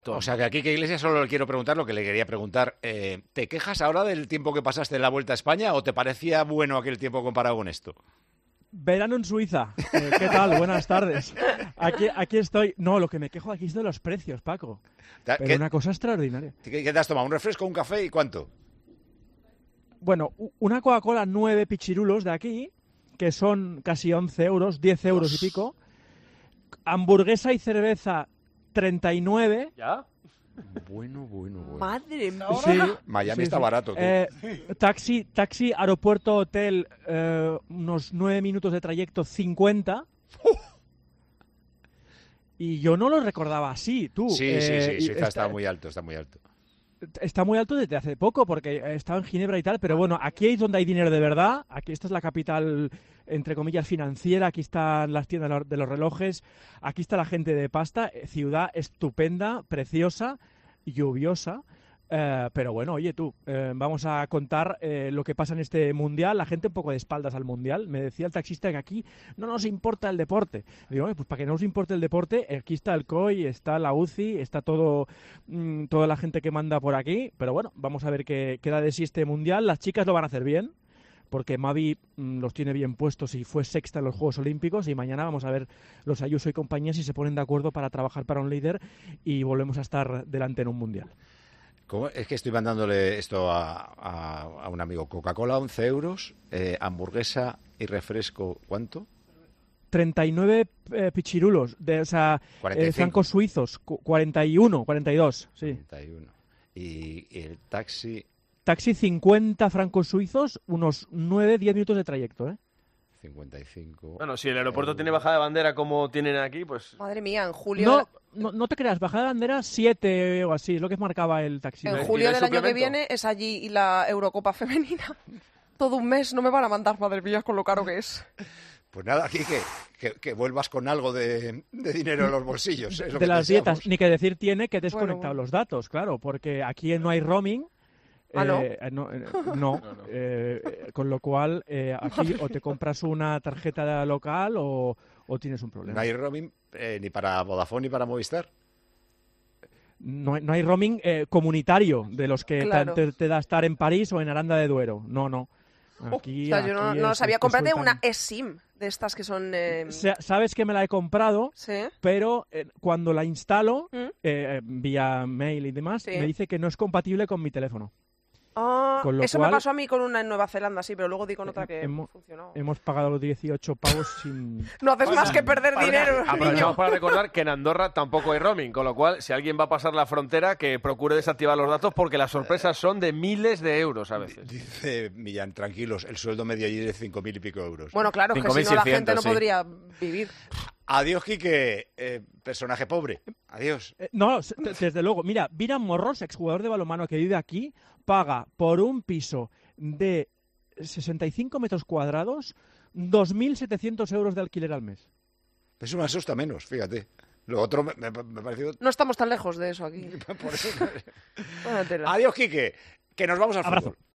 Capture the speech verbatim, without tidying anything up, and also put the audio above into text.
O sea que aquí que Iglesias solo le quiero preguntar lo que le quería preguntar. Eh, ¿Te quejas ahora del tiempo que pasaste en la Vuelta a España o te parecía bueno aquel tiempo comparado con esto? Verano en Suiza. Eh, ¿Qué tal? Buenas tardes. Aquí, aquí estoy. No, lo que me quejo aquí es de los precios, Paco. Pero ¿Qué, una cosa extraordinaria. ¿Qué, qué te has tomado? ¿Un refresco, un café y cuánto? Bueno, una Coca-Cola nueve pichirulos de aquí, que son casi once euros, diez euros Dios. Y pico. Hamburguesa y cerveza treinta y nueve. ¿Ya? Bueno, bueno, bueno. Madre mía. Sí, Miami sí, está sí. barato. Tú. Eh, taxi, taxi, aeropuerto, hotel, eh, unos nueve minutos de trayecto, cincuenta. Uh. Y yo no lo recordaba así, tú. Sí, eh, sí, sí, Suiza está, está muy alto, está muy alto. Está muy alto desde hace poco, porque estaba en Ginebra y tal, pero bueno, aquí es donde hay dinero de verdad. Aquí esta es la capital, entre comillas, financiera. Aquí están las tiendas de los relojes. Aquí está la gente de pasta. Ciudad estupenda, preciosa, lluviosa. Eh, pero bueno, oye tú, eh, vamos a contar eh, lo que pasa en este mundial. La gente un poco de espaldas al mundial. Me decía el taxista que aquí no nos importa el deporte. Digo, pues para que no nos importe el deporte, aquí está el C O I, está la U C I, está todo mmm, toda la gente que manda por aquí. Pero bueno, vamos a ver qué queda de sí este mundial. Las chicas lo van a hacer bien, porque Mavi mmm, los tiene bien puestos y fue sexta en los Juegos Olímpicos, y mañana vamos a ver los Ayuso y compañía si se ponen de acuerdo para trabajar para un líder y volvemos a estar delante en un mundial. ¿Cómo? Es que estoy mandándole esto a, a, a un amigo. Coca-Cola, once euros, eh, hamburguesa y refresco, ¿cuánto? treinta y nueve eh, pichirulos, de, o sea, eh, francos suizos, cuarenta y uno, cuarenta y dos, sí. cuarenta y uno. Y, y el taxi... Taxi cincuenta francos suizos, unos nueve, diez minutos de trayecto, ¿eh? cincuenta y cinco. Bueno, si el aeropuerto euros. Tiene bajada de bandera como tienen aquí, pues... Madre mía, en julio... No, no, no te creas, bajada de bandera siete o así, es lo que marcaba el taxi. En julio del año que viene es allí y la Eurocopa femenina. Todo un mes no me van a mandar, madre mía, con lo caro que es. Pues nada, aquí que, que, que vuelvas con algo de, de dinero en los bolsillos. Es lo de que las deseamos. dietas, ni que decir tiene que desconectado bueno, bueno. los datos, claro, porque aquí no hay roaming. ¿Ah, no? Eh, no, eh, no, no, no. Eh, con lo cual eh, aquí o te compras una tarjeta local o, o tienes un problema. ¿No hay roaming eh, ni para Vodafone ni para Movistar? No, no hay roaming eh, comunitario de los que claro. te, te da estar en París o en Aranda de Duero. No, no. Aquí, oh, o sea, yo no, no sabía. Cómprate una eSIM de estas que son... Eh... Sabes que me la he comprado, ¿Sí? pero eh, cuando la instalo ¿Mm? eh, vía mail y demás, ¿Sí? me dice que no es compatible con mi teléfono. Ah, eso cual, me pasó a mí con una en Nueva Zelanda, sí, pero luego di con otra que hemos, funcionó. Hemos pagado los dieciocho pavos sin... No haces más que perder para, dinero. Aprovechamos para recordar que en Andorra tampoco hay roaming, con lo cual, si alguien va a pasar la frontera, que procure desactivar los datos porque las sorpresas son de miles de euros a veces. Dice Millán, tranquilos, el sueldo medio allí es de cinco mil y pico euros. Bueno, claro, que si no la gente no sí. podría vivir. Adiós, Quique, eh, personaje pobre. Adiós. Eh, no, desde luego. Mira, Viran Morros, exjugador de balonmano que vive aquí, paga por un piso de sesenta y cinco metros cuadrados dos mil setecientos euros de alquiler al mes. Eso me asusta menos, fíjate. Lo otro me, me, me pareció... No estamos tan lejos de eso aquí. Por eso... Adiós, Quique, que nos vamos al Abrazo. fútbol.